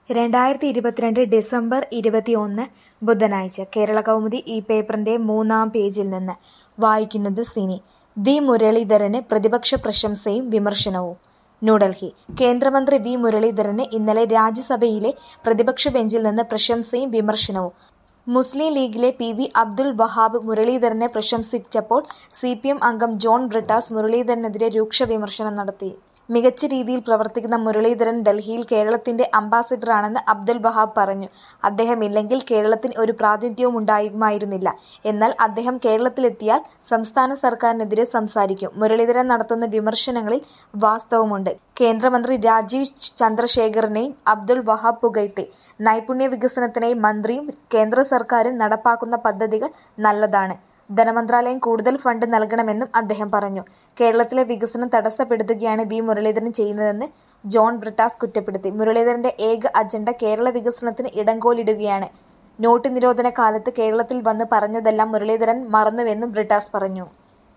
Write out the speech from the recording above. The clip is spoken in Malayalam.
2022 ഡിസംബർ 21 ബുധനാഴ്ച കേരളകൗമുദി ഈ പേപ്പറിന്റെ 3-ാം പേജിൽ നിന്ന് വായിക്കുന്നത് സിനി. വി മുരളീധരന് പ്രതിപക്ഷ പ്രശംസയും വിമർശനവും. ന്യൂഡൽഹി: കേന്ദ്രമന്ത്രി വി മുരളീധരന് ഇന്നലെ രാജ്യസഭയിലെ പ്രതിപക്ഷ ബെഞ്ചിൽ നിന്ന് പ്രശംസയും വിമർശനവും. മുസ്ലിം ലീഗിലെ പി.വി. അബ്ദുൽ വഹാബ് മുരളീധരനെ പ്രശംസിച്ചപ്പോൾ സി.പി.എം അംഗം ജോൺ ബ്രിട്ടാസ് മുരളീധരനെതിരെ രൂക്ഷ വിമർശനം നടത്തി. മികച്ച രീതിയിൽ പ്രവർത്തിക്കുന്ന മുരളീധരൻ ഡൽഹിയിൽ കേരളത്തിന്റെ അംബാസഡറാണെന്ന് അബ്ദുൽ വഹാബ് പറഞ്ഞു. അദ്ദേഹമില്ലെങ്കിൽ കേരളത്തിന് ഒരു പ്രാതിനിധ്യവുമുണ്ടാകുമായിരുന്നില്ല. എന്നാൽ അദ്ദേഹം കേരളത്തിലെത്തിയാൽ സംസ്ഥാന സർക്കാരിനെതിരെ സംസാരിക്കും. മുരളീധരൻ നടത്തുന്ന വിമർശനങ്ങളിൽ വാസ്തവമുണ്ട്. കേന്ദ്രമന്ത്രി രാജീവ് ചന്ദ്രശേഖറിനെയും അബ്ദുൽ വഹാബ് പുകഴ്ത്തി. നൈപുണ്യ വികസനത്തിനായി മന്ത്രിയും കേന്ദ്ര സർക്കാരും നടപ്പാക്കുന്ന പദ്ധതികൾ നല്ലതാണ്. ധനമന്ത്രാലയം കൂടുതൽ ഫണ്ട് നൽകണമെന്നും അദ്ദേഹം പറഞ്ഞു. കേരളത്തിലെ വികസനം തടസ്സപ്പെടുത്തുകയാണ് വി മുരളീധരൻ ചെയ്യുന്നതെന്ന് ജോൺ ബ്രിട്ടാസ് കുറ്റപ്പെടുത്തി. മുരളീധരന്റെ ഏക അജണ്ട കേരള വികസനത്തിന് ഇടങ്കോലിടുകയാണ്. നോട്ട് നിരോധന കാലത്ത് കേരളത്തിൽ വന്ന് പറഞ്ഞതെല്ലാം മുരളീധരൻ മറന്നുവെന്നും ബ്രിട്ടാസ് പറഞ്ഞു.